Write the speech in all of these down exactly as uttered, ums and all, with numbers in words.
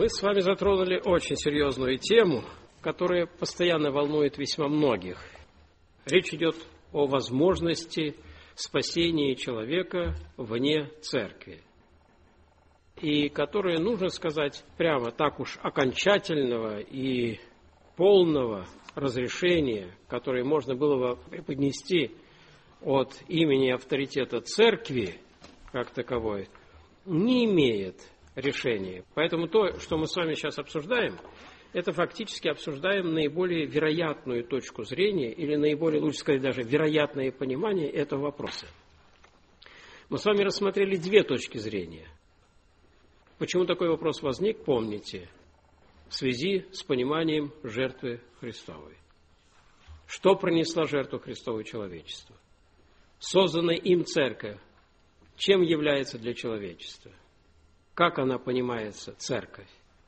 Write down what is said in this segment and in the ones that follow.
Мы с вами затронули очень серьезную тему, которая постоянно волнует весьма многих. Речь идет о возможности спасения человека вне церкви, и которая, нужно сказать прямо, так уж окончательного и полного разрешения, которое можно было бы преподнести от имени авторитета церкви как таковой, не имеет решения. Поэтому то, что мы с вами сейчас обсуждаем, это фактически обсуждаем наиболее вероятную точку зрения или наиболее, лучше сказать, даже вероятное понимание этого вопроса. Мы с вами рассмотрели две точки зрения. Почему такой вопрос возник, помните, в связи с пониманием жертвы Христовой. Что принесла жертва Христовой человечеству? Созданная им церковь, чем является для человечества? Как она понимается, церковь?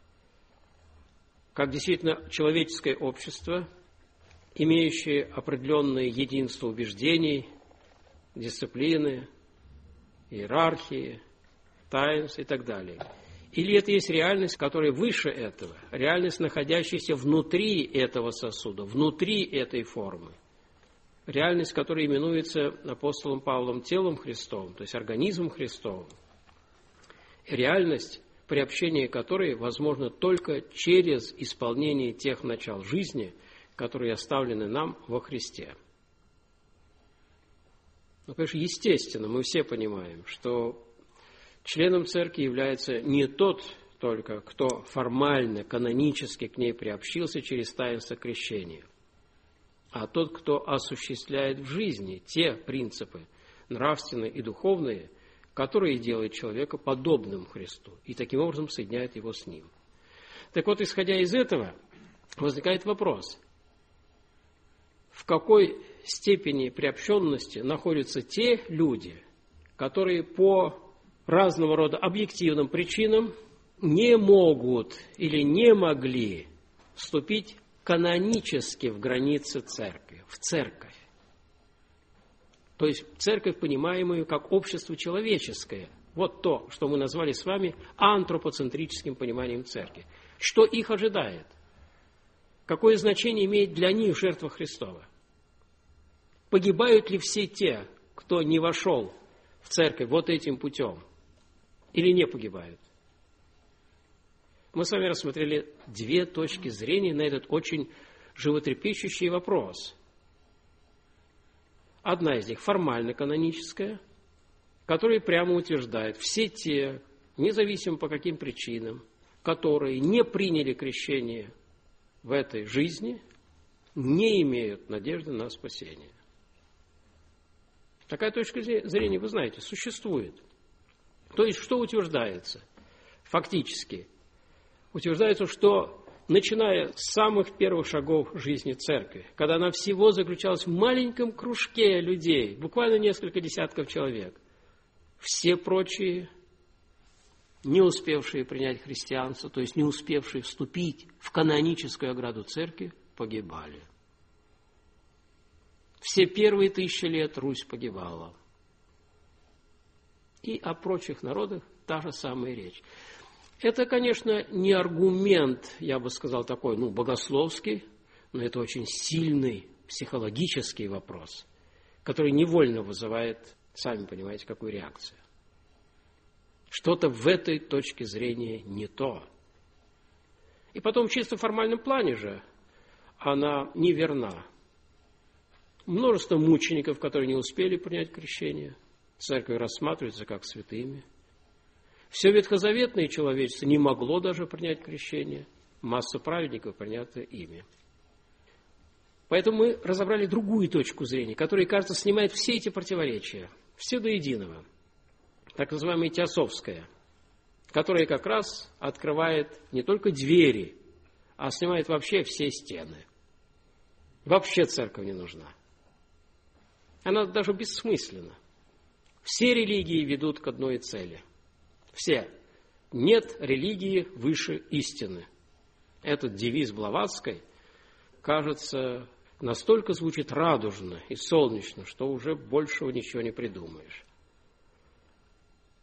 Как действительно человеческое общество, имеющее определенное единство убеждений, дисциплины, иерархии, таинств и так далее. Или это есть реальность, которая выше этого, реальность, находящаяся внутри этого сосуда, внутри этой формы. Реальность, которая именуется апостолом Павлом телом Христовым, то есть организмом Христовым. Реальность, приобщение которой возможно только через исполнение тех начал жизни, которые оставлены нам во Христе. Ну, конечно, естественно, мы все понимаем, что членом церкви является не тот только, кто формально, канонически к ней приобщился через таинство крещения, а тот, кто осуществляет в жизни те принципы нравственные и духовные, которые делают человека подобным Христу и таким образом соединяют его с Ним. Так вот, исходя из этого, возникает вопрос, в какой степени приобщенности находятся те люди, которые по разного рода объективным причинам не могут или не могли вступить канонически в границы церкви, в церковь. То есть церковь, понимаемую как общество человеческое. Вот то, что мы назвали с вами антропоцентрическим пониманием церкви. Что их ожидает? Какое значение имеет для них жертва Христова? Погибают ли все те, кто не вошел в церковь вот этим путем? Или не погибают? Мы с вами рассмотрели две точки зрения на этот очень животрепещущий вопрос. Одна из них формально-каноническая, которая прямо утверждает, все те, независимо по каким причинам, которые не приняли крещение в этой жизни, не имеют надежды на спасение. Такая точка зрения, вы знаете, существует. То есть, что утверждается? Фактически, утверждается, что начиная с самых первых шагов жизни церкви, когда она всего заключалась в маленьком кружке людей, буквально несколько десятков человек, все прочие, не успевшие принять христианство, то есть не успевшие вступить в каноническую ограду церкви, погибали. Все первые тысячи лет Русь погибала. И о прочих народах та же самая речь. Это, конечно, не аргумент, я бы сказал, такой, ну, богословский, но это очень сильный психологический вопрос, который невольно вызывает, сами понимаете, какую реакцию. Что-то в этой точке зрения не то. И потом, в чисто формальном плане же, она неверна. Множество мучеников, которые не успели принять крещение, церковь рассматривается как святыми. Все ветхозаветное человечество не могло даже принять крещение. Масса праведников принята ими. Поэтому мы разобрали другую точку зрения, которая, кажется, снимает все эти противоречия, все до единого. Так называемая теософская, которая как раз открывает не только двери, а снимает вообще все стены. Вообще церковь не нужна. Она даже бессмысленна. Все религии ведут к одной цели. Все. Нет религии выше истины. Этот девиз Блаватской, кажется, настолько звучит радужно и солнечно, что уже большего ничего не придумаешь.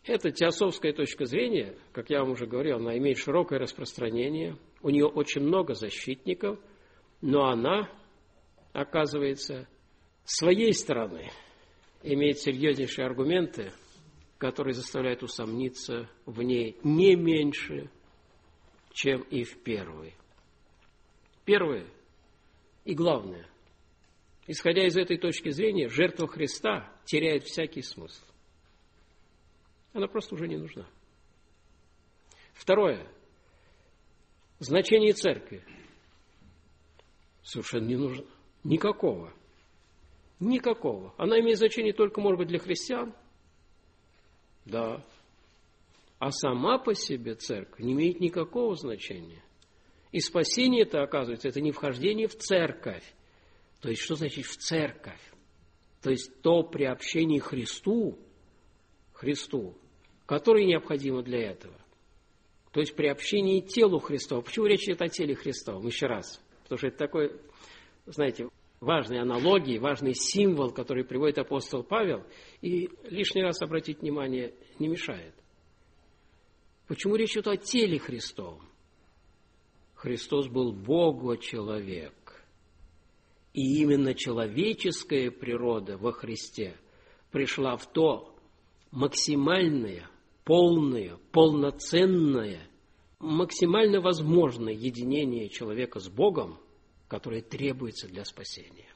Эта теософская точка зрения, как я вам уже говорил, она имеет широкое распространение, у нее очень много защитников, но она, оказывается, с своей стороны имеет серьезнейшие аргументы, которые заставляют усомниться в ней не меньше, чем и в первой. Первое и главное, исходя из этой точки зрения, жертва Христа теряет всякий смысл. Она просто уже не нужна. Второе. Значение церкви совершенно не нужно. Никакого. Никакого. Она имеет значение только, может быть, для христиан. Да. А сама по себе церковь не имеет никакого значения. И спасение это, оказывается, это не вхождение в церковь. То есть, что значит в церковь? То есть, то приобщение Христу, Христу, которое необходимо для этого. То есть, приобщение телу Христова. Почему речь идет о теле Христовом? Еще раз. Потому что это такой, знаете, важной аналогии, важный символ, который приводит апостол Павел, и лишний раз обратить внимание не мешает. Почему речь идет о теле Христовом? Христос был Бога-человек. И именно человеческая природа во Христе пришла в то максимальное, полное, полноценное, максимально возможное единение человека с Богом, которое требуется для спасения.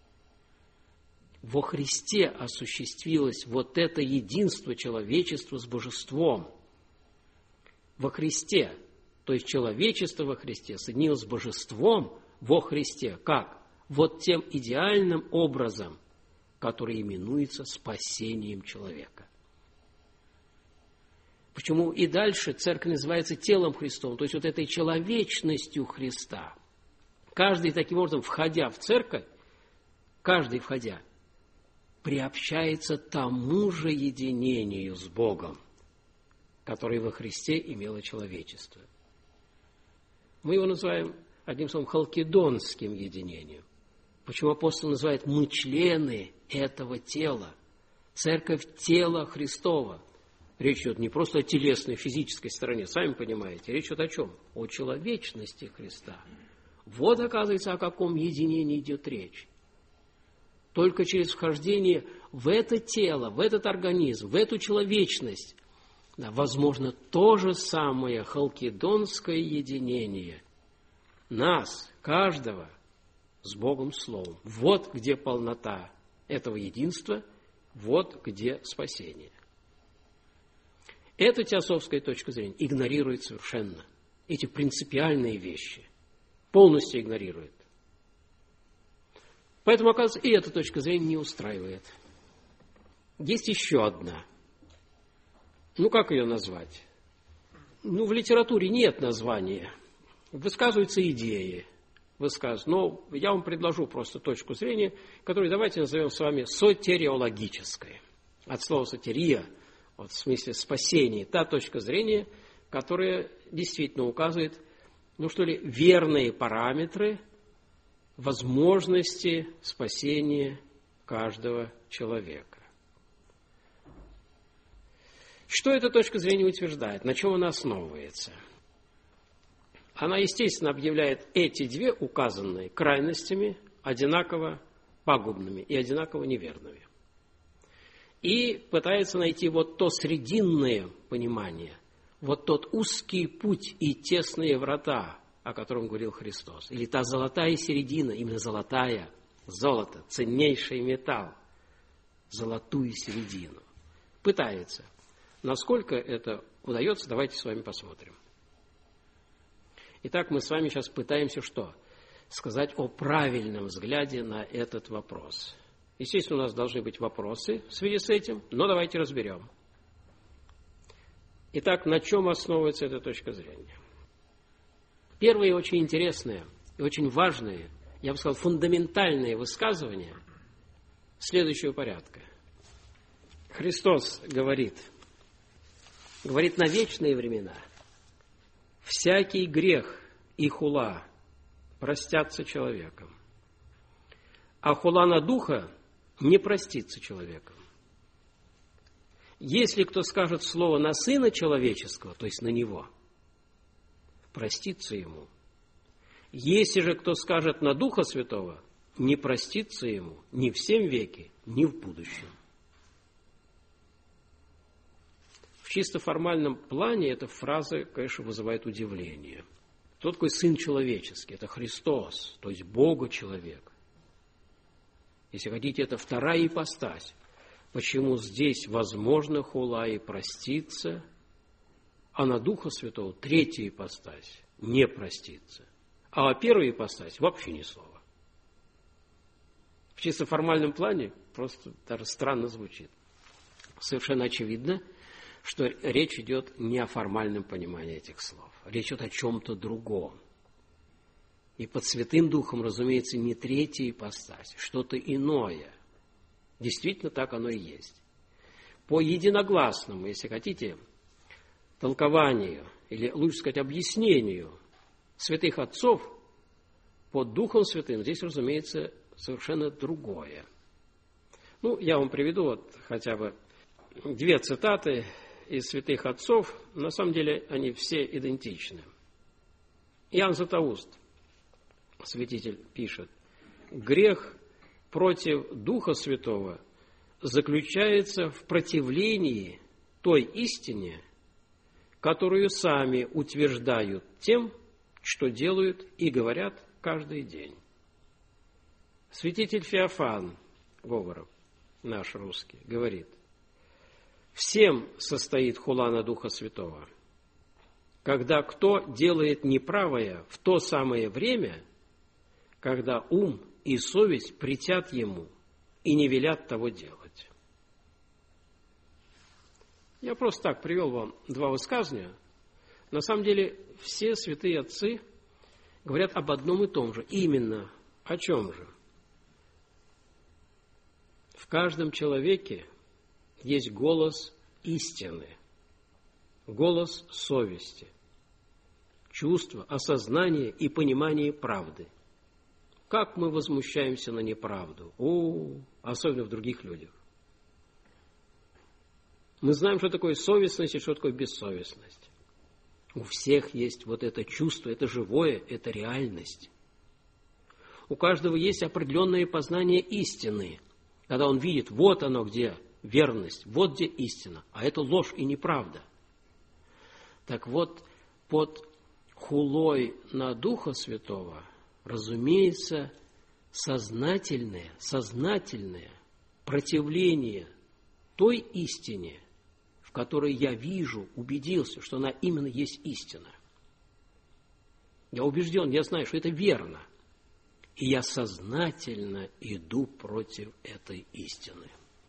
Во Христе осуществилось вот это единство человечества с Божеством. Во Христе, то есть человечество во Христе соединилось с Божеством во Христе. Как? Вот тем идеальным образом, который именуется спасением человека. Почему и дальше церковь называется телом Христовым, то есть вот этой человечностью Христа. Каждый таким образом, входя в церковь, каждый входя, приобщается тому же единению с Богом, которое во Христе имело человечество. Мы его называем, одним словом, халкидонским единением. Почему апостол называет «мы члены этого тела», церковь тела Христова. Речь идет не просто о телесной, физической стороне, сами понимаете, речь идет о чем? О человечности Христа. Вот, оказывается, о каком единении идет речь. Только через вхождение в это тело, в этот организм, в эту человечность, да, возможно то же самое халкидонское единение нас, каждого, с Богом Словом. Вот где полнота этого единства, вот где спасение. Эта теософская точка зрения игнорирует совершенно эти принципиальные вещи. Полностью игнорирует. Поэтому, оказывается, и эта точка зрения не устраивает. Есть еще одна. Ну, как ее назвать? Ну, в литературе нет названия. Высказываются идеи. Высказываются. Но я вам предложу просто точку зрения, которую давайте назовем с вами сотериологической. От слова сотерия, вот в смысле спасения. Та точка зрения, которая действительно указывает, ну что ли, верные параметры возможности спасения каждого человека. Что эта точка зрения утверждает? На чем она основывается? Она, естественно, объявляет эти две указанные крайностями одинаково пагубными и одинаково неверными. И пытается найти вот то срединное понимание, вот тот узкий путь и тесные врата, о котором говорил Христос. Или та золотая середина, именно золотая, золото, ценнейший металл, золотую середину. Пытается. Насколько это удается, давайте с вами посмотрим. Итак, мы с вами сейчас пытаемся что? Сказать о правильном взгляде на этот вопрос. Естественно, у нас должны быть вопросы в связи с этим, но давайте разберем. Итак, на чем основывается эта точка зрения? Первое и очень интересное, и очень важное, я бы сказал, фундаментальное высказывание следующего порядка. Христос говорит, говорит на вечные времена, всякий грех и хула простятся человеком, а хула на духа не простится человеком. Если кто скажет слово на Сына Человеческого, то есть на Него, простится ему. Если же кто скажет на Духа Святого, не простится ему ни в сем веке, ни в будущем. В чисто формальном плане эта фраза, конечно, вызывает удивление. Кто такой Сын Человеческий? Это Христос, то есть Бога-человек. Если хотите, это вторая ипостась. Почему здесь возможно хула и проститься, а на Духа Святого третья ипостась не проститься, а о первой ипостась вообще ни слова. В чисто формальном плане просто даже странно звучит. Совершенно очевидно, что речь идет не о формальном понимании этих слов. Речь идет о чем-то другом. И под Святым Духом, разумеется, не третья ипостась, что-то иное. Действительно, так оно и есть. По единогласному, если хотите, толкованию, или лучше сказать, объяснению святых отцов, под Духом Святым здесь, разумеется, совершенно другое. Ну, я вам приведу вот хотя бы две цитаты из святых отцов. На самом деле они все идентичны. Иоанн Златоуст, святитель, пишет: «Грех против Духа Святого заключается в противлении той истине, которую сами утверждают тем, что делают и говорят каждый день». Святитель Феофан Говоров, наш русский, говорит: «Всем состоит хула на Духа Святого, когда кто делает неправое в то самое время, когда ум и совесть претят ему и не велят того делать». Я просто так привел вам два высказывания. На самом деле все святые отцы говорят об одном и том же. Именно о чем же? В каждом человеке есть голос истины, голос совести, чувство, осознание и понимание правды. Как мы возмущаемся на неправду, о, особенно в других людях. Мы знаем, что такое совестность и что такое бессовестность. У всех есть вот это чувство, это живое, это реальность. У каждого есть определенное познание истины, когда он видит, вот оно где верность, вот где истина, а это ложь и неправда. Так вот, под хулой на Духа Святого, разумеется, сознательное, сознательное противление той истине, в которой я вижу, убедился, что она именно есть истина. Я убежден, я знаю, что это верно. И я сознательно иду против этой истины.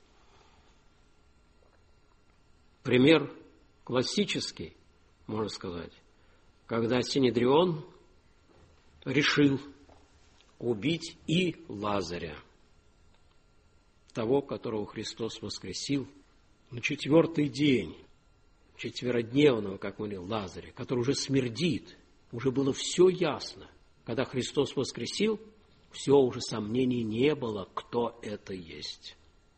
Пример классический, можно сказать, когда Синедрион решил убить и Лазаря, того, которого Христос воскресил на четвертый день четверодневного, как мы говорили, Лазаря, который уже смердит, уже было все ясно. Когда Христос воскресил, все, уже сомнений не было, кто это есть.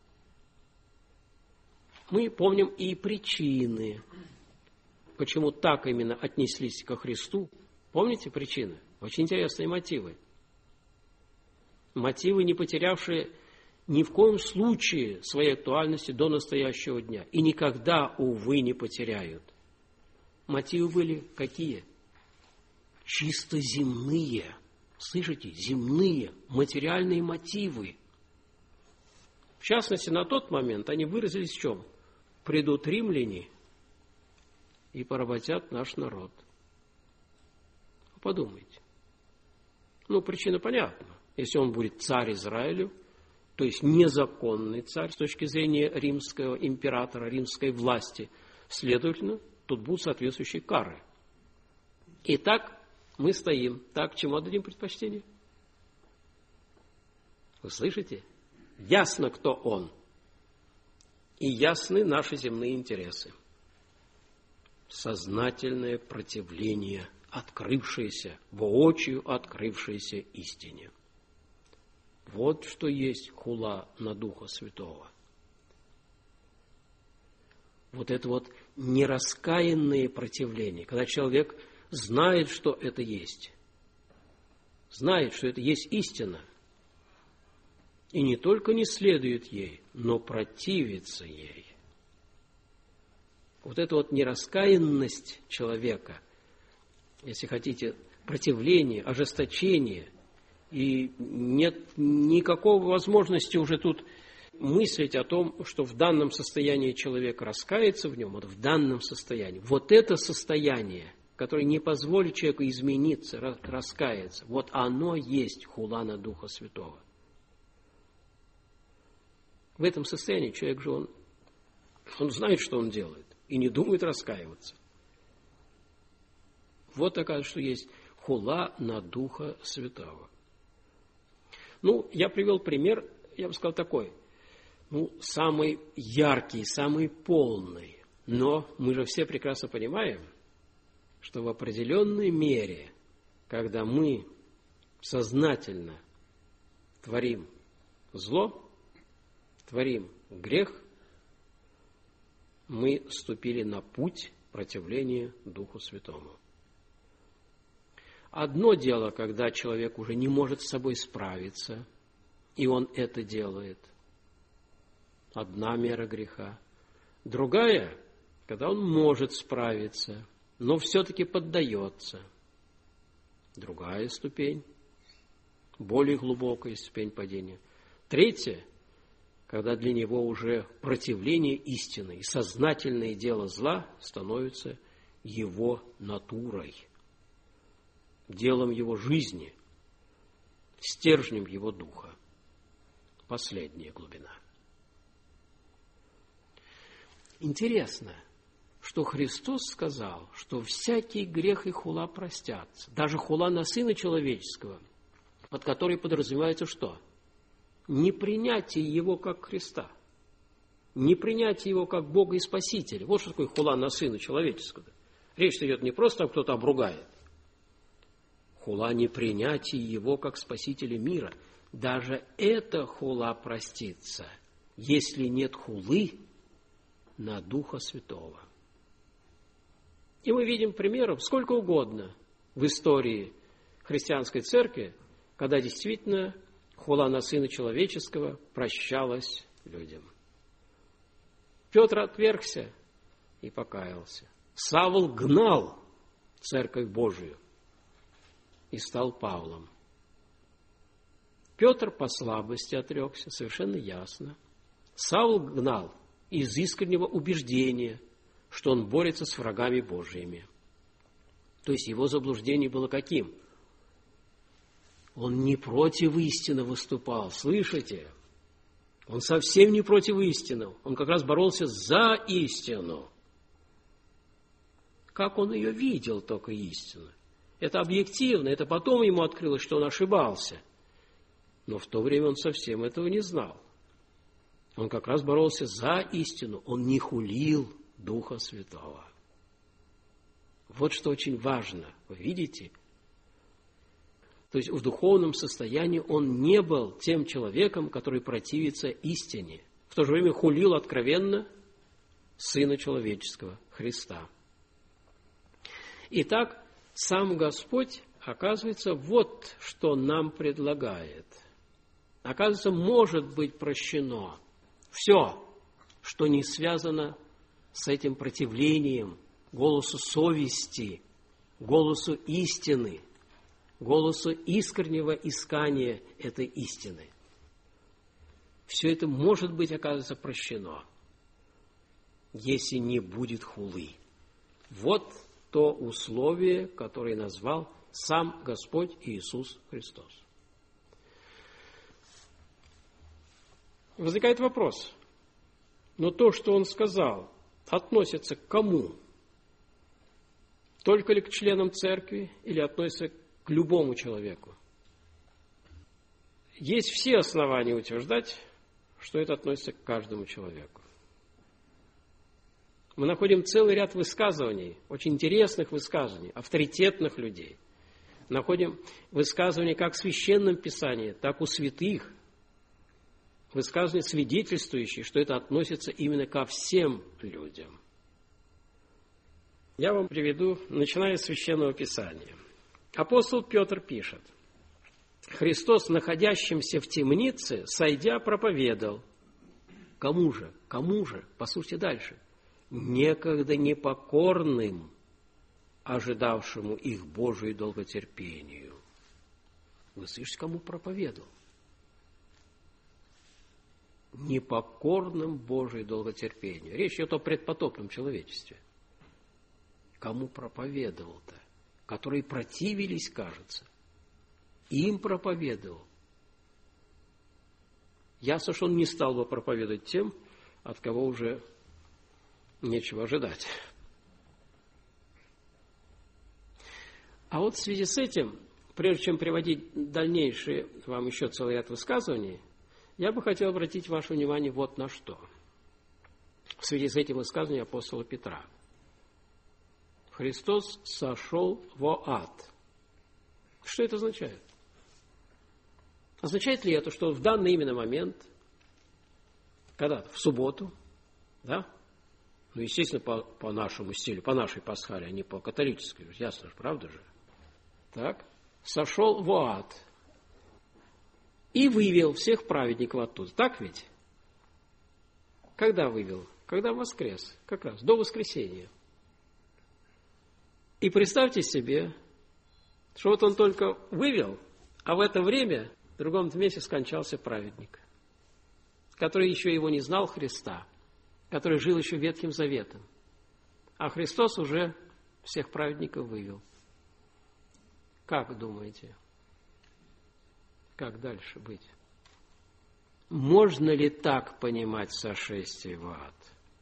Мы помним и причины, почему так именно отнеслись ко Христу. Помните причины? Очень интересные мотивы. Мотивы, не потерявшие ни в коем случае своей актуальности до настоящего дня. И никогда, увы, не потеряют. Мотивы были какие? Чисто земные. Слышите? Земные, материальные мотивы. В частности, на тот момент они выразились в чем? Придут римляне и поработят наш народ. Подумайте. Ну, причина понятна. Если он будет царь Израилю, то есть незаконный царь с точки зрения римского императора, римской власти, следовательно, тут будут соответствующие кары. Итак, мы стоим. Так, чему отдадим предпочтение? Вы слышите? Ясно, кто он. И ясны наши земные интересы. Сознательное противление, открывшееся, воочию открывшееся истине. Вот что есть хула на Духа Святого. вот это вот нераскаянное противление, когда человек знает, что это есть, знает, что это есть истина, и не только не следует ей, но противится ей. Вот эта вот нераскаянность человека, если хотите, противление, ожесточение, и нет никакой возможности уже тут мыслить о том, что в данном состоянии человек раскается в нем, вот в данном состоянии. Вот это состояние, которое не позволит человеку измениться, раскаяться, вот оно есть хула на Духа Святого. В этом состоянии человек же, он, он знает, что он делает, и не думает раскаиваться. Вот оказывается, что есть хула на Духа Святого. Ну, я привел пример, я бы сказал, такой, ну, самый яркий, самый полный. Но мы же все прекрасно понимаем, что в определенной мере, когда мы сознательно творим зло, творим грех, мы вступили на путь противления Духу Святому. Одно дело, когда человек уже не может с собой справиться, и он это делает. Одна мера греха. Другая, когда он может справиться, но все-таки поддается. Другая ступень, более глубокая ступень падения. Третья, когда для него уже противление истины и сознательное дело зла становится его натурой, делом его жизни, стержнем его духа. Последняя глубина. Интересно, что Христос сказал, что всякий грех и хула простятся. Даже хула на Сына Человеческого, под которой подразумевается что? Непринятие Его как Христа. Непринятие Его как Бога и Спасителя. Вот что такое хула на Сына Человеческого. Речь идет не просто, там кто-то обругает. Хула непринятие Его как Спасителя мира. Даже эта хула простится, если нет хулы на Духа Святого. И мы видим примеров сколько угодно в истории христианской церкви, когда действительно хула на Сына Человеческого прощалась людям. Петр отвергся и покаялся. Савл гнал Церковь Божию и стал Павлом. Петр по слабости отрекся, совершенно ясно. Савл гнал из искреннего убеждения, что он борется с врагами Божьими. То есть его заблуждение было каким? Он не против истины выступал, слышите? Он совсем не против истины, он как раз боролся за истину. Как он ее видел, только истину? Это объективно, это потом ему открылось, что он ошибался. Но в то время он совсем этого не знал. Он как раз боролся за истину, он не хулил Духа Святого. Вот что очень важно, вы видите? То есть в духовном состоянии он не был тем человеком, который противится истине. В то же время хулил откровенно Сына Человеческого, Христа. Итак, сам Господь, оказывается, вот что нам предлагает. Оказывается, может быть прощено все, что не связано с этим противлением голосу совести, голосу истины, голосу искреннего искания этой истины. Все это может быть, оказывается, прощено, если не будет хулы. Вот то условие, которое назвал сам Господь Иисус Христос. Возникает вопрос, но то, что Он сказал, относится к кому? Только ли к членам церкви или относится к любому человеку? Есть все основания утверждать, что это относится к каждому человеку. Мы находим целый ряд высказываний, очень интересных высказываний, авторитетных людей. Находим высказывания как в Священном Писании, так и у святых. Высказывания, свидетельствующие, что это относится именно ко всем людям. Я вам приведу, начиная с Священного Писания. Апостол Петр пишет: «Христос, находящимся в темнице, сойдя, проповедал». Кому же? Кому же? Послушайте дальше. «Некогда непокорным, ожидавшему их Божию долготерпению». Вы слышите, кому проповедовал? Непокорным Божию долготерпению. Речь идет о предпотопном человечестве. Кому проповедовал-то? Которые противились, кажется. Им проповедовал. Ясно, что он не стал бы проповедовать тем, от кого уже нечего ожидать. А вот в связи с этим, прежде чем приводить дальнейшие вам еще целый ряд высказываний, я бы хотел обратить ваше внимание вот на что. В связи с этим высказыванием апостола Петра. Христос сошел во ад. Что это означает? Означает ли это, что в данный именно момент, когда в субботу, да, ну, естественно, по, по нашему стилю, по нашей пасхале, а не по католической, ясно же, правда же, так, сошел в ад и вывел всех праведников оттуда. Так ведь? Когда вывел? Когда воскрес, как раз, до воскресения. И представьте себе, что вот он только вывел, а в это время в другом месте скончался праведник, который еще его не знал, Христа, который жил еще Ветхим Заветом. А Христос уже всех праведников вывел. Как думаете? Как дальше быть? Можно ли так понимать сошествие в ад?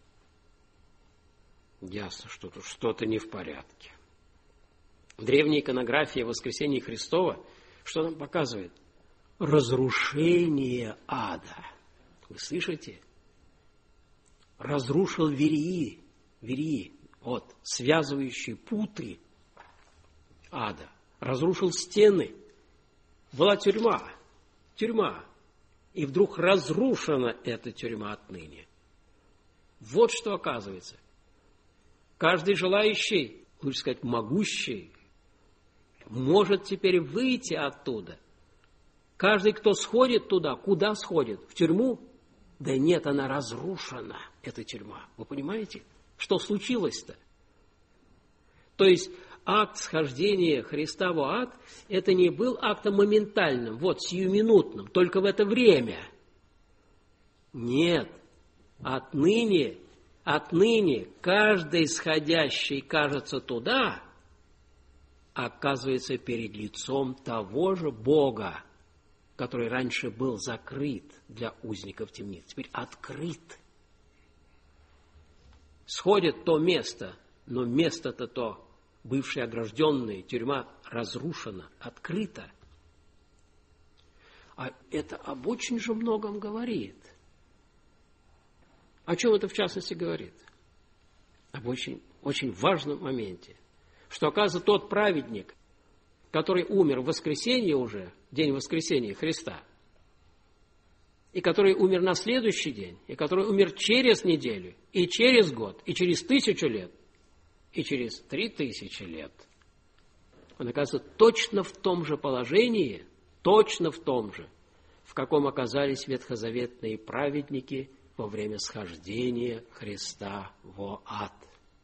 Ясно, что тут что-то не в порядке. Древняя иконография воскресения Христова, что нам показывает? Разрушение ада. Вы слышите? Разрушил верии, верии, вот, связывающие путы ада. Разрушил стены. Была тюрьма, тюрьма. И вдруг разрушена эта тюрьма отныне. Вот что оказывается. Каждый желающий, лучше сказать, могущий, может теперь выйти оттуда. Каждый, кто сходит туда, куда сходит? В тюрьму? Да нет, она разрушена, эта тюрьма. Вы понимаете, что случилось-то? То есть акт схождения Христа в ад, это не был актом моментальным, вот, сиюминутным, только в это время. Нет, отныне, отныне каждый сходящий, кажется, туда, оказывается перед лицом того же Бога, который раньше был закрыт для узников темниц, теперь открыт. Сходит то место, но место-то то, бывшее огражденное, тюрьма разрушена, открыта. А это об очень же многом говорит. О чем это в частности говорит? Об очень, очень важном моменте. Что, оказывается, тот праведник, который умер в воскресенье уже, день воскресения Христа, и который умер на следующий день, и который умер через неделю, и через год, и через тысячу лет, и через три тысячи лет, он оказывается точно в том же положении, точно в том же, в каком оказались ветхозаветные праведники во время схождения Христа во ад.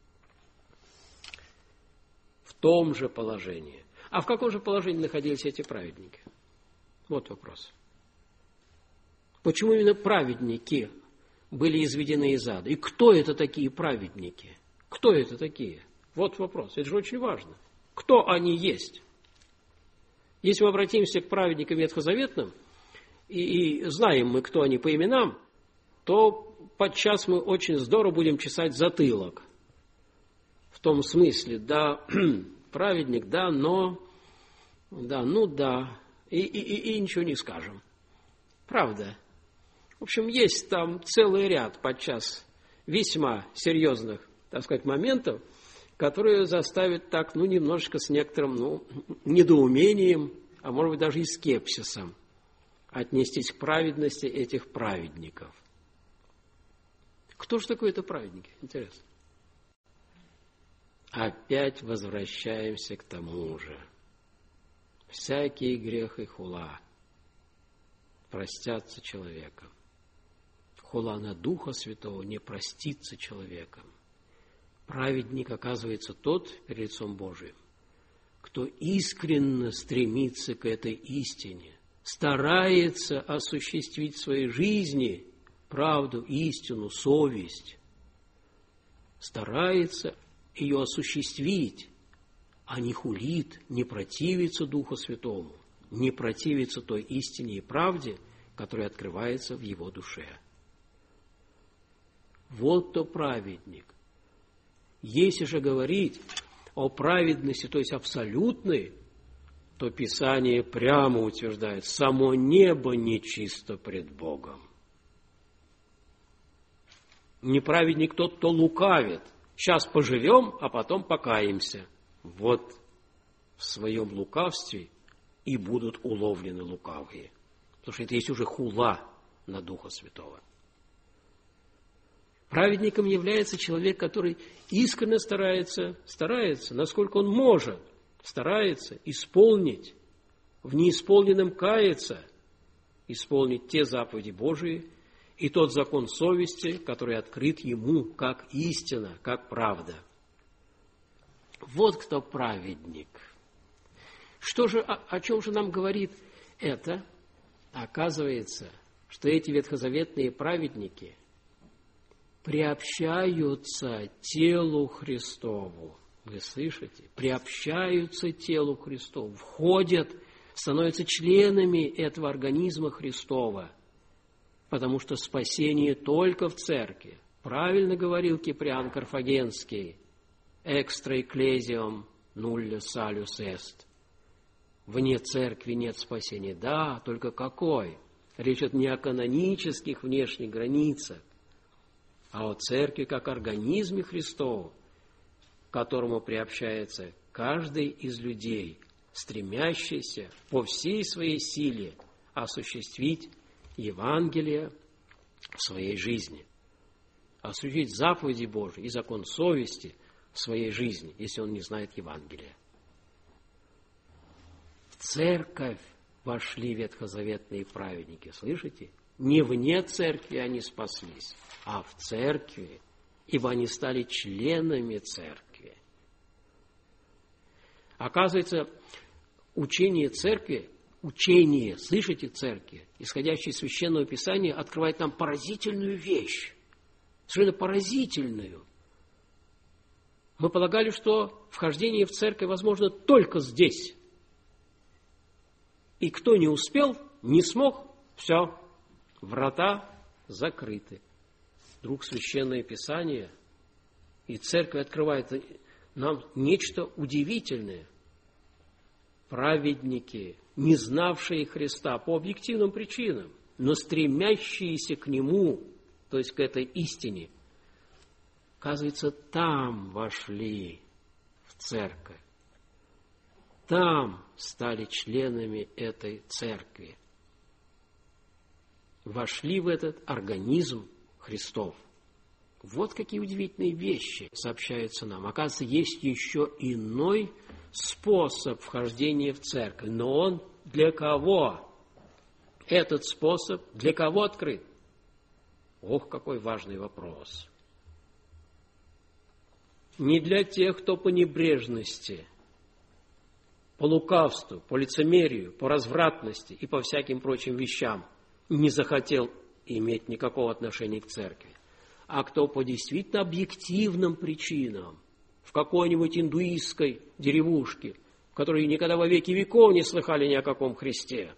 В том же положении. А в каком же положении находились эти праведники? Вот вопрос. Почему именно праведники были изведены из ада? И кто это такие праведники? Кто это такие? Вот вопрос. Это же очень важно. Кто они есть? Если мы обратимся к праведникам ветхозаветным, и, и знаем мы, кто они по именам, то подчас мы очень здорово будем чесать затылок. В том смысле, да, праведник, да, но, да, ну да, и, и, и, и ничего не скажем. Правда. В общем, есть там целый ряд подчас весьма серьезных, так сказать, моментов, которые заставят так, ну, немножечко с некоторым, ну, недоумением, а может быть, даже и скепсисом отнестись к праведности этих праведников. Кто же такой это праведники? Интересно. опять возвращаемся к тому же. Всякий грех и хула простятся человеком. Хула на Духа Святого не простится человеком. Праведник, оказывается, тот перед лицом Божиим, кто искренне стремится к этой истине, старается осуществить в своей жизни правду, истину, совесть, старается ее осуществить, а не хулит, не противится Духу Святому, не противится той истине и правде, которая открывается в его душе. Вот то праведник. Если же говорить о праведности, то есть абсолютной, то Писание прямо утверждает, само небо нечисто пред Богом. Неправедник тот, кто лукавит. Сейчас поживем, а потом покаемся. Вот в своем лукавстве и будут уловлены лукавые. Потому что это есть уже хула на Духа Святого. Праведником является человек, который искренне старается, старается, насколько он может, старается исполнить, в неисполненном каяться, исполнить те заповеди Божии и тот закон совести, который открыт ему как истина, как правда. Вот кто праведник. Что же, о, о чем же нам говорит это? Оказывается, что эти ветхозаветные праведники приобщаются телу Христову. Вы слышите? Приобщаются телу Христову, входят, становятся членами этого организма Христова, потому что спасение только в церкви. Правильно говорил Киприан Карфагенский, «Экстра экклезиум нулля салюс эст». Вне церкви нет спасения. Да, только какой? Речь идет не о канонических внешних границах, а о церкви как организме Христову, к которому приобщается каждый из людей, стремящийся по всей своей силе осуществить Евангелие в своей жизни, осуществить заповеди Божьи и закон совести в своей жизни, если он не знает Евангелия. В церковь вошли ветхозаветные праведники, слышите? Не вне церкви они спаслись, а в церкви, ибо они стали членами церкви. Оказывается, учение церкви, учение, слышите, церкви, исходящее из Священного Писания, открывает нам поразительную вещь, совершенно поразительную. Мы полагали, что вхождение в церковь возможно только здесь. И кто не успел, не смог, все, врата закрыты. Вдруг Священное Писание и церковь открывает нам нечто удивительное. Праведники, не знавшие Христа по объективным причинам, но стремящиеся к Нему, то есть к этой истине, оказывается, там вошли в церковь. Там стали членами этой церкви. Вошли в этот организм Христов. Вот какие удивительные вещи сообщаются нам. Оказывается, есть еще иной способ вхождения в церковь. Но он для кого? Этот способ для кого открыт? Ох, какой важный вопрос. Не для тех, кто по небрежности, по лукавству, по лицемерию, по развратности и по всяким прочим вещам не захотел иметь никакого отношения к церкви, а кто по действительно объективным причинам в какой-нибудь индуистской деревушке, в которой никогда во веки веков не слыхали ни о каком Христе.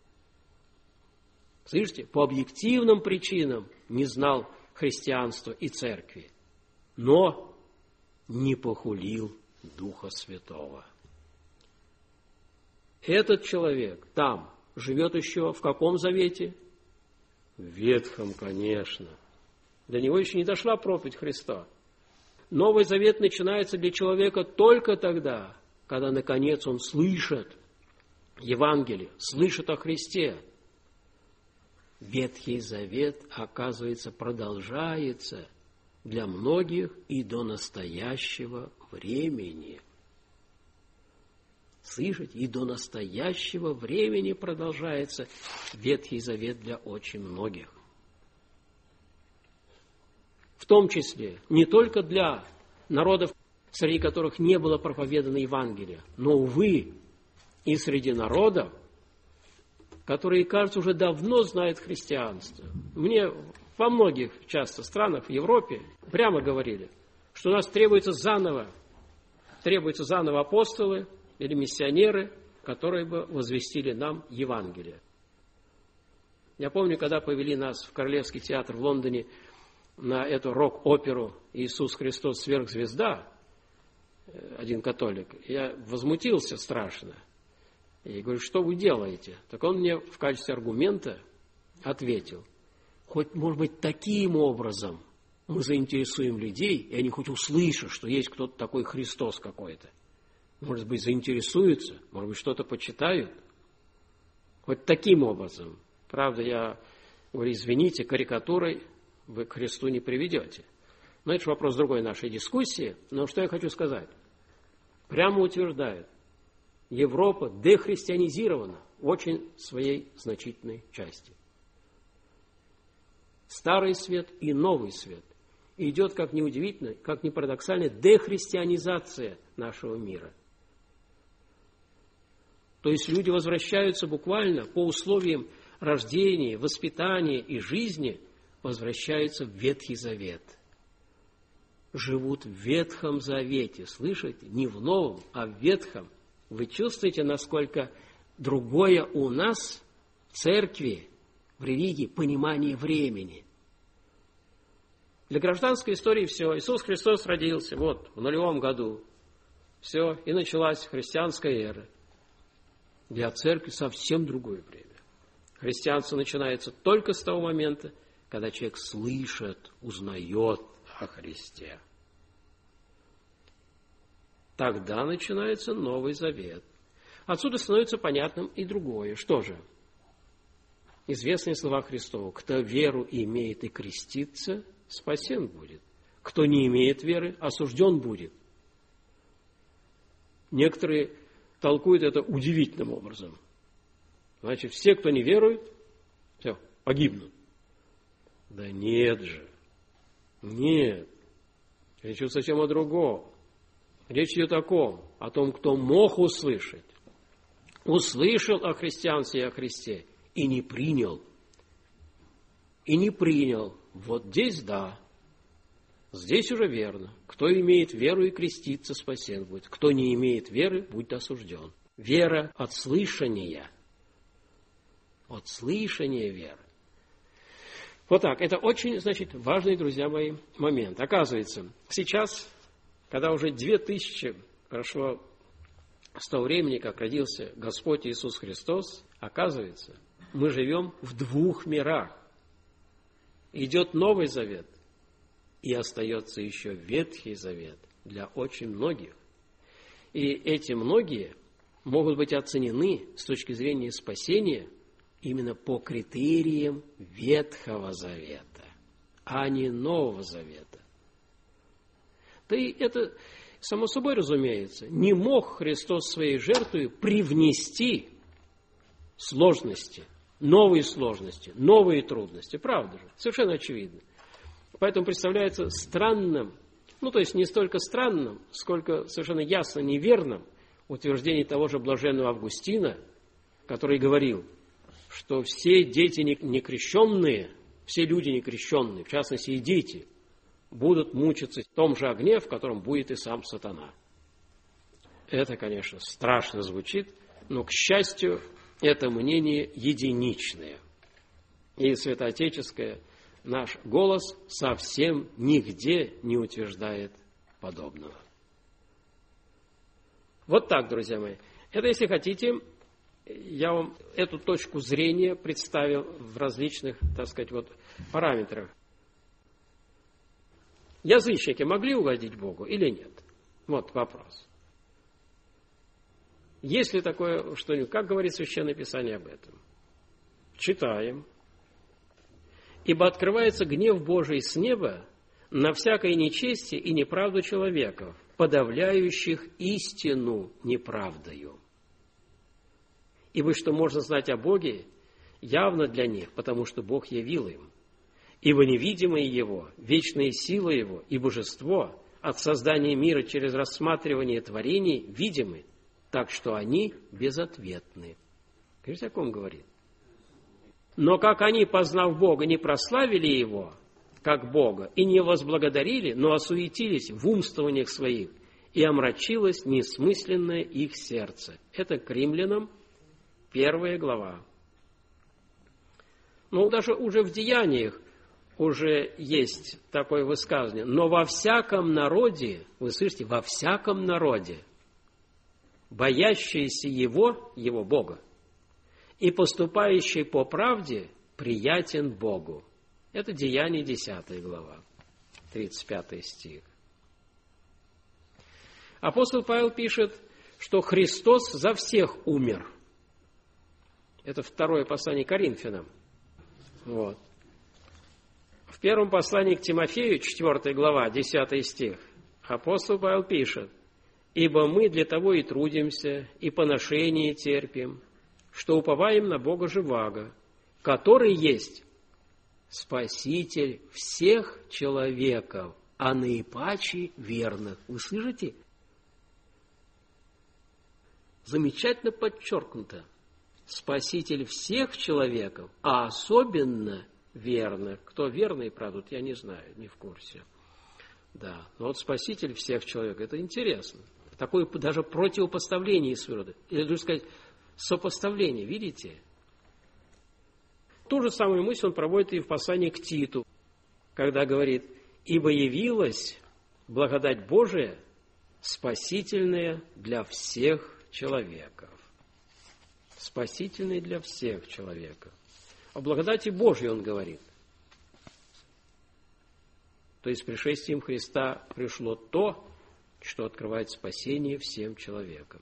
Слышите? По объективным причинам не знал христианства и церкви, но не похулил Духа Святого. Этот человек там живет еще в каком завете? В Ветхом, конечно. До него еще не дошла проповедь Христа. Новый завет начинается для человека только тогда, когда, наконец, он слышит Евангелие, слышит о Христе. Ветхий завет, оказывается, продолжается для многих и до настоящего времени. Слышите? И до настоящего времени продолжается Ветхий Завет для очень многих. В том числе не только для народов, среди которых не было проповедано Евангелие, но, увы, и среди народов, которые, кажется, уже давно знают христианство. Мне во многих часто странах в Европе прямо говорили, что у нас требуется заново, требуются заново апостолы или миссионеры, которые бы возвестили нам Евангелие. Я помню, когда повели нас в Королевский театр в Лондоне на эту рок-оперу «Иисус Христос сверхзвезда», один католик, я возмутился страшно. И говорю, что вы делаете? Так он мне в качестве аргумента ответил, хоть, может быть, таким образом мы заинтересуем людей, и они хоть услышат, что есть кто-то такой Христос какой-то. Может быть, заинтересуются, может быть, что-то почитают. Хоть таким образом. Правда, я говорю, извините, карикатурой вы к Христу не приведете. Но это же вопрос другой нашей дискуссии. Но что я хочу сказать? Прямо утверждают, Европа дехристианизирована в очень своей значительной части. Старый свет и новый свет. И идет, как ни удивительно, как ни парадоксально, дехристианизация нашего мира. То есть люди возвращаются буквально по условиям рождения, воспитания и жизни, возвращаются в Ветхий Завет. Живут в Ветхом Завете, слышите? Не в Новом, а в Ветхом. Вы чувствуете, насколько другое у нас в церкви, в религии, понимание времени. Для гражданской истории все. Иисус Христос родился, вот, в нулевом году. Все, и началась христианская эра. Для церкви совсем другое время. Христианство начинается только с того момента, когда человек слышит, узнает о Христе. Тогда начинается Новый Завет. Отсюда становится понятным и другое. Что же? Известные слова Христова. Кто веру имеет и крестится, спасен будет. Кто не имеет веры, осужден будет. Некоторые толкуют это удивительным образом. Значит, все, кто не верует, все, погибнут. Да нет же. Нет. Речь идет совсем о другом. Речь идет о ком? О том, кто мог услышать. Услышал о христианстве и о Христе и не принял. И не принял. Вот здесь да. Здесь уже верно. Кто имеет веру и крестится, спасен будет. Кто не имеет веры, будет осужден. Вера от слышания. От слышания веры. Вот так. Это очень, значит, важный, друзья мои, момент. Оказывается, сейчас, когда уже две тысячи прошло с того времени, как родился Господь Иисус Христос, оказывается, мы живем в двух мирах. Идет Новый Завет, и остается еще Ветхий Завет для очень многих. И эти многие могут быть оценены с точки зрения спасения именно по критериям Ветхого Завета, а не Нового Завета. Да и это, само собой разумеется, не мог Христос своей жертвой привнести сложности, новые сложности, новые трудности. Правда же? Совершенно очевидно. Поэтому представляется странным, ну то есть не столько странным, сколько совершенно ясно неверным утверждение того же блаженного Августина, который говорил, что все дети некрещенные, все люди некрещенные, в частности и дети, будут мучиться в том же огне, в котором будет и сам сатана. Это, конечно, страшно звучит, но, к счастью, это мнение единичное. И святоотеческое наш голос совсем нигде не утверждает подобного. Вот так, друзья мои. Это, если хотите, я вам эту точку зрения представил в различных, так сказать, вот параметрах. Язычники могли угодить Богу или нет? Вот вопрос. Есть ли такое что-нибудь? Как говорит Священное Писание об этом? Читаем. «Ибо открывается гнев Божий с неба на всякое нечестие и неправду человеков, подавляющих истину неправдою. Ибо что можно знать о Боге, явно для них, потому что Бог явил им. Ибо невидимое Его, вечная сила Его и божество от создания мира через рассматривание творений видимы, так что они безответны. Видите, о ком говорит? Но как они, познав Бога, не прославили Его, как Бога, и не возблагодарили, но осуетились в умствованиях своих, и омрачилось несмысленное их сердце. Это к Римлянам, первая глава. Ну, даже уже в Деяниях уже есть такое высказывание. Но во всяком народе, вы слышите, во всяком народе, боящийся Его, Его Бога, и поступающий по правде, приятен Богу. Это Деяния, десятая глава, тридцать пятый стих. Апостол Павел пишет, что Христос за всех умер. Это второе послание к Коринфянам. Вот. В первом послании к Тимофею, четвёртая глава, десятый стих, апостол Павел пишет: «Ибо мы для того и трудимся, и поношение терпим, что уповаем на Бога живаго, который есть Спаситель всех человеков, а наипаче верных». Вы слышите? Замечательно подчеркнуто. Спаситель всех человеков, а особенно верных. Кто верный, правда, я не знаю, не в курсе. Да, но вот Спаситель всех человеков, это интересно. Такое даже противопоставление своего рода. Или, лучше сказать, сопоставление, видите? Ту же самую мысль он проводит и в послании к Титу, когда говорит: «Ибо явилась благодать Божия, спасительная для всех человеков». Спасительная для всех человеков. О благодати Божьей он говорит. То есть пришествием Христа пришло то, что открывает спасение всем человекам.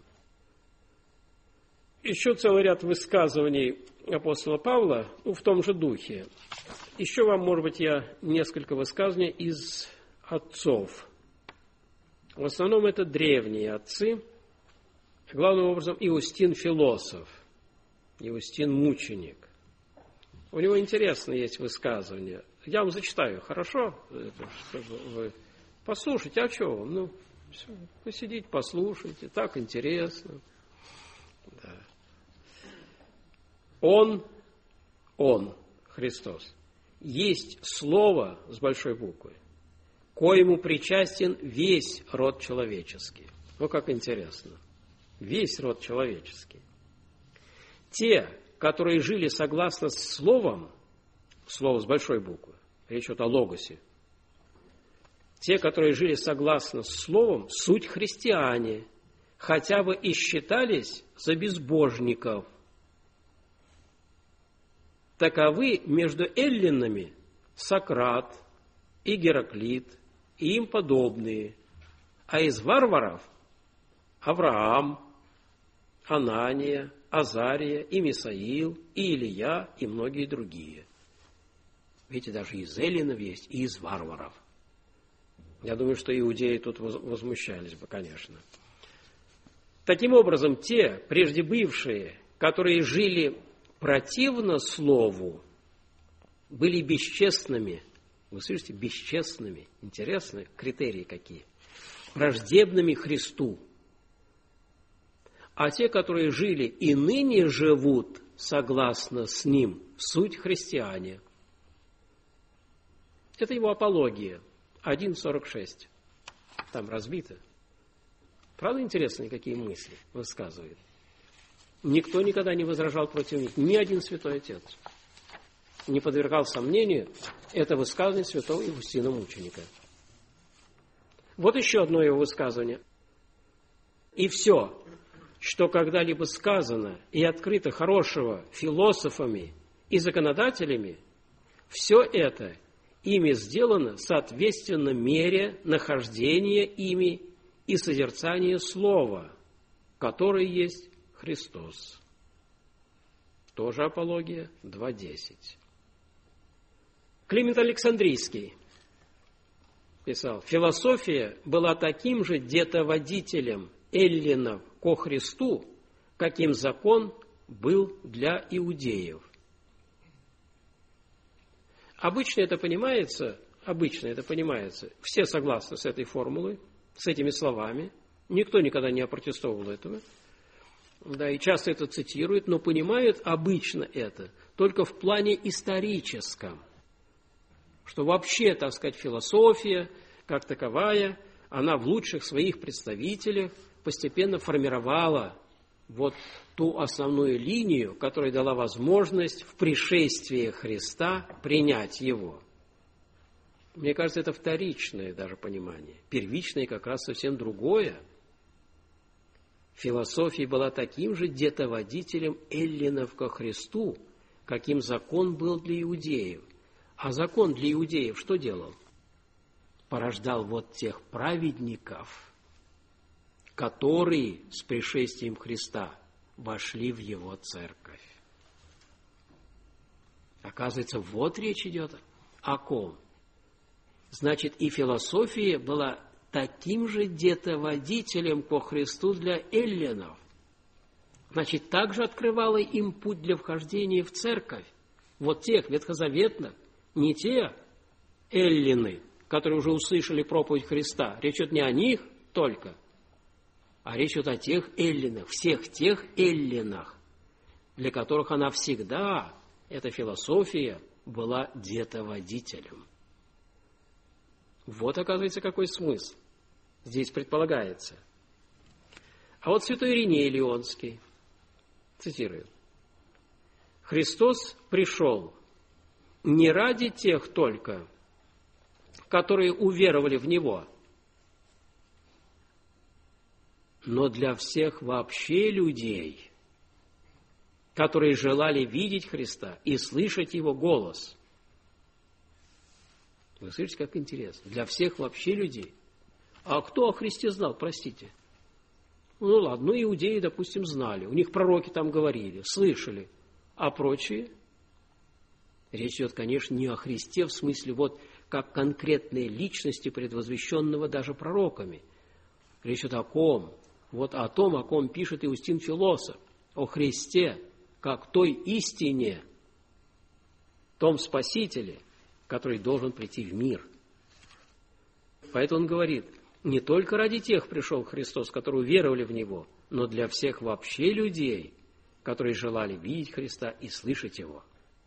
Еще целый ряд высказываний апостола Павла, ну, в том же духе. Еще вам, может быть, я несколько высказываний из отцов. В основном это древние отцы. Главным образом Иустин философ, Иустин мученик. У него интересно есть высказывание. Я вам зачитаю, хорошо? Это, чтобы вы послушайте, а что вам? Ну, посидите, послушайте, так интересно. Да. Он, Он, Христос, есть Слово с большой буквы, коему причастен весь род человеческий. Ну, как интересно. Весь род человеческий. Те, которые жили согласно с Словом, Слово с большой буквы, речь идет о Логосе, те, которые жили согласно с Словом, суть христиане, хотя бы и считались за безбожников. Таковы между эллинами Сократ и Гераклит и им подобные, а из варваров Авраам, Анания, Азария и Мисаил, и Илия, и многие другие. Видите, даже из эллинов есть, и из варваров. Я думаю, что иудеи тут возмущались бы, конечно. Таким образом, те, прежде бывшие, которые жили противно Слову, были бесчестными. Вы слышите, бесчестными. Интересно, критерии какие. Враждебными Христу. А те, которые жили и ныне живут согласно с Ним, суть христиане. Это его апология. один сорок шесть. Там разбито. Правда, интересные какие мысли высказывает? Никто никогда не возражал против них. Ни один святой отец не подвергал сомнению это высказывание святого Иустина Мученика. Вот еще одно его высказывание. «И все, что когда-либо сказано и открыто хорошего философами и законодателями, все это ими сделано соответственно мере нахождения ими и созерцания Слова, которое есть Христос». Тоже апология два десять. Климент Александрийский писал, философия была таким же детоводителем эллинов ко Христу, каким закон был для иудеев. Обычно это понимается, обычно это понимается, все согласны с этой формулой, с этими словами, никто никогда не опротестовал этого, да, и часто это цитируют, но понимают обычно это только в плане историческом, что вообще, так сказать, философия, как таковая, она в лучших своих представителях постепенно формировала вот ту основную линию, которая дала возможность в пришествии Христа принять Его. Мне кажется, это вторичное даже понимание. Первичное как раз совсем другое. Философия была таким же детоводителем эллинов ко Христу, каким закон был для иудеев. А закон для иудеев что делал? Порождал вот тех праведников, которые с пришествием Христа вошли в Его церковь. Оказывается, вот речь идет о ком. Значит, и философия была таким же детоводителем ко Христу для эллинов. Значит, также открывала им путь для вхождения в церковь. Вот тех ветхозаветных, не те эллины, которые уже услышали проповедь Христа. Речь идет не о них только, а речь идет о тех эллинах, всех тех эллинах, для которых она всегда, эта философия, была детоводителем. Вот, оказывается, какой смысл здесь предполагается. А вот святой Ириней Лионский цитирует. «Христос пришел не ради тех только, которые уверовали в Него, но для всех вообще людей, которые желали видеть Христа и слышать Его голос». Вы слышите, как интересно? Для всех вообще людей. А кто о Христе знал, простите? Ну ладно, ну иудеи, допустим, знали. У них пророки там говорили, слышали. А прочие? Речь идет, конечно, не о Христе в смысле вот как конкретной личности, предвозвещенного даже пророками. Речь идет о ком? Вот о том, о ком пишет Иустин Философ. О Христе, как той истине, том Спасителе, который должен прийти в мир. Поэтому он говорит, не только ради тех пришел Христос, которые уверовали в Него, но для всех вообще людей, которые желали видеть Христа и слышать Его.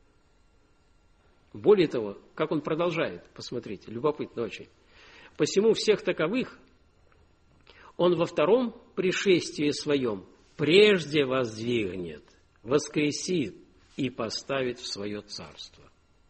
Более того, как он продолжает, посмотрите, любопытно очень. «Посему всех таковых Он во втором пришествии Своем прежде воздвигнет, воскресит и поставит в Свое Царство».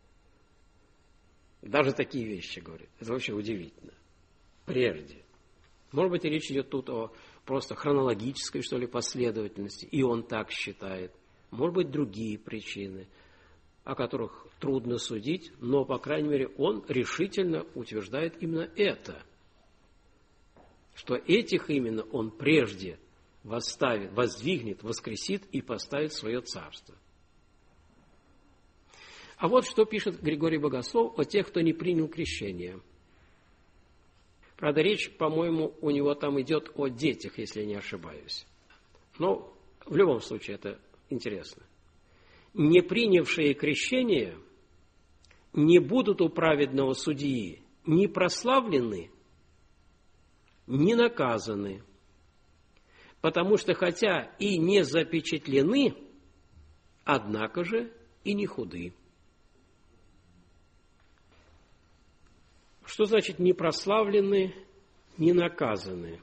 Даже такие вещи говорит. Это вообще удивительно. Прежде. Может быть, и речь идет тут о просто хронологической, что ли, последовательности, и он так считает. Может быть, другие причины, о которых трудно судить, но, по крайней мере, он решительно утверждает именно это, что этих именно он прежде восставит, воздвигнет, воскресит и поставит в свое царство. А вот что пишет Григорий Богослов о тех, кто не принял крещение. Правда, речь, по-моему, у него там идет о детях, если я не ошибаюсь. Но в любом случае это интересно. Не принявшие крещение не будут у праведного судьи ни прославлены, ни наказаны, потому что хотя и не запечатлены, однако же и не худы. Что значит не прославлены, не наказаны?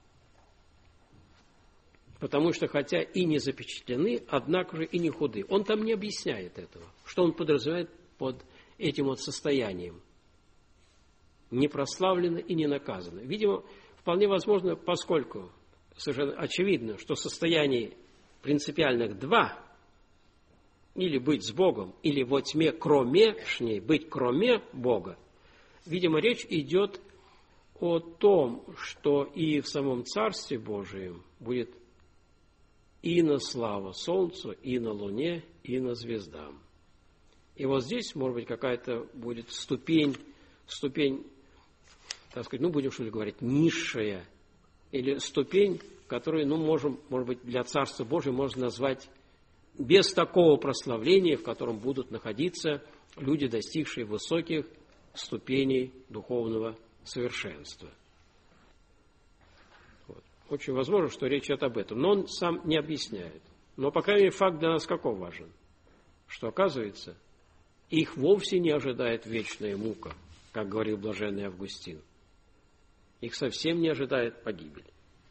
Потому что хотя и не запечатлены, однако же и не худы. Он там не объясняет этого. Что он подразумевает под этим вот состоянием? Не прославлены и не наказаны. Видимо, вполне возможно, поскольку совершенно очевидно, что состояний принципиальных два, или быть с Богом, или во тьме кромешней, быть кроме Бога, видимо, речь идет о том, что и в самом Царстве Божием будет и на слава солнцу, и на луне, и на звездам. И вот здесь, может быть, какая-то будет ступень, ступень так сказать, ну, будем что ли говорить, низшая, или ступень, которую, ну, можем, может быть, для Царства Божия можно назвать без такого прославления, в котором будут находиться люди, достигшие высоких ступеней духовного совершенства. Вот. Очень возможно, что речь идет об этом, но он сам не объясняет. Но, по крайней мере, факт для нас каков важен? Что, оказывается, их вовсе не ожидает вечная мука, как говорил блаженный Августин. Их совсем не ожидает погибель.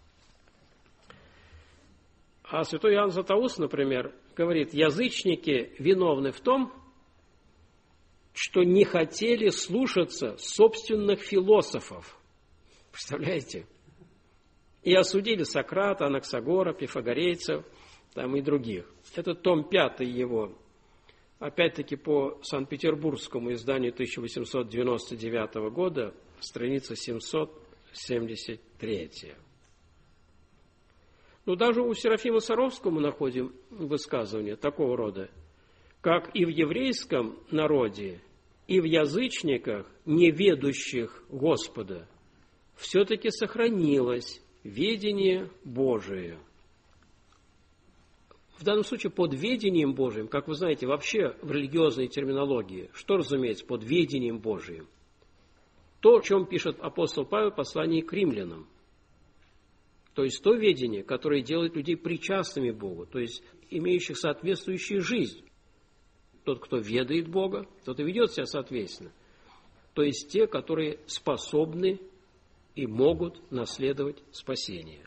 А святой Иоанн Златоуст, например, говорит, язычники виновны в том, что не хотели слушаться собственных философов. Представляете? И осудили Сократа, Анаксагора, пифагорейцев там и других. Это том пятый его, опять-таки по Санкт-Петербургскому изданию тысяча восемьсот девяносто девятого года, страница семьсот семьдесят три. Но даже у Серафима Саровского мы находим высказывание такого рода, как и в еврейском народе, и в язычниках, не ведущих Господа, все-таки сохранилось ведение Божие. В данном случае под ведением Божиим, как вы знаете, вообще в религиозной терминологии, что разумеется под ведением Божиим? То, о чем пишет апостол Павел в послании к римлянам. То есть то ведение, которое делает людей причастными Богу, то есть имеющих соответствующую жизнь. Тот, кто ведает Бога, тот и ведет себя соответственно. То есть те, которые способны и могут наследовать спасение.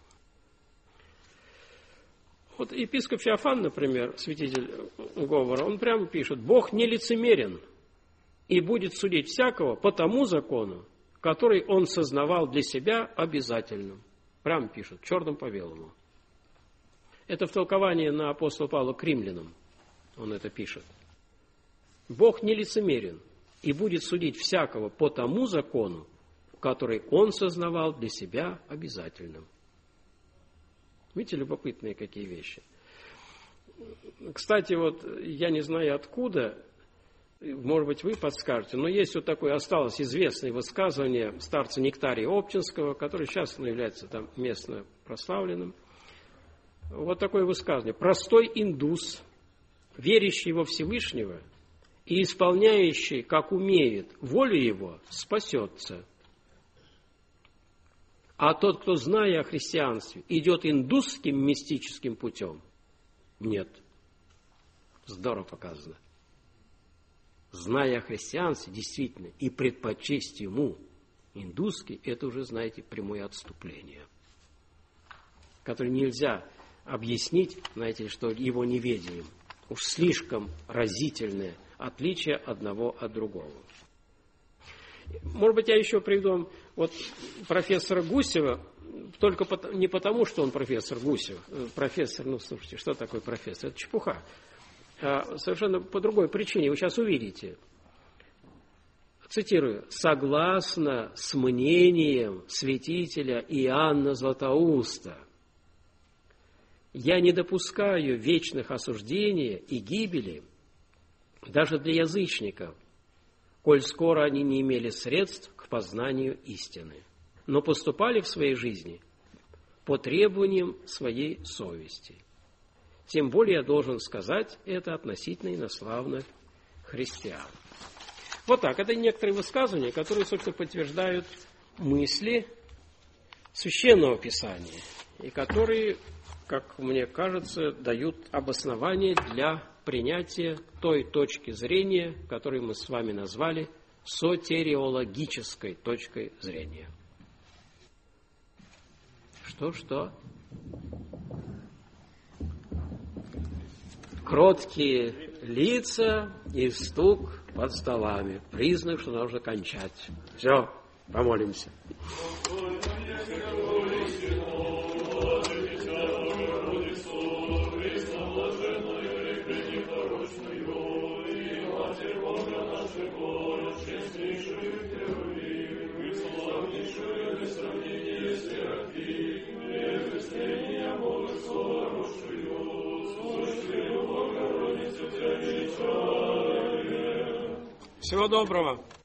Вот епископ Феофан, например, святитель Говора, он прямо пишет: «Бог не лицемерен и будет судить всякого по тому закону, который Он сознавал для себя обязательным». Прямо пишет, черным по белому. Это в толковании на апостола Павла к римлянам он это пишет. «Бог не лицемерен и будет судить всякого по тому закону, который Он сознавал для себя обязательным». Видите, любопытные какие вещи. Кстати, вот я не знаю откуда, может быть, вы подскажете, но есть вот такое, осталось известное высказывание старца Нектария Оптинского, который сейчас ну, является там местно прославленным. Вот такое высказывание. «Простой индус, верящий во Всевышнего и исполняющий, как умеет, волю Его, спасется. А тот, кто, зная о христианстве, идет индусским мистическим путем, нет». Здорово показано. Зная о христианстве, действительно, и предпочесть ему индусский, это уже, знаете, прямое отступление, которое нельзя объяснить, знаете, что его неведением. Уж слишком разительное отличие одного от другого. Может быть, я еще приведу вам вот профессора Гусева, только не потому, что он профессор Гусев. Профессор, ну, слушайте, что такое профессор? Это чепуха. А совершенно по другой причине. Вы сейчас увидите. Цитирую. «Согласно с мнением святителя Иоанна Златоуста, я не допускаю вечных осуждения и гибели даже для язычников, коль скоро они не имели средств к познанию истины, но поступали в своей жизни по требованиям своей совести. Тем более я должен сказать это относительно инославных христиан». Вот так. Это некоторые высказывания, которые, собственно, подтверждают мысли Священного Писания, и которые, как мне кажется, дают обоснование для принятия той точки зрения, которую мы с вами назвали сотериологической точкой зрения. Что-что? Кроткие лица и стук под столами. Признак, что нужно кончать. Все, помолимся. Всего доброго.